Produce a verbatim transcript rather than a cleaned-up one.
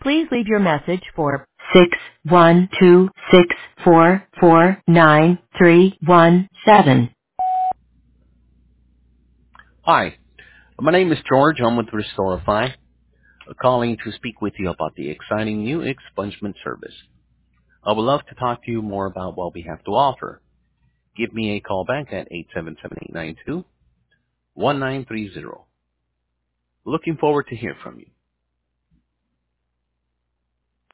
Please leave your message for six one two six four four nine three one seven. Hi, my name is George. I'm with Restorify, calling to speak with you about the exciting new expungement service. I would love to talk to you more about what we have to offer. Give me a call back at eight seven seven, eight nine two, one nine three zero. Looking forward to hear from you.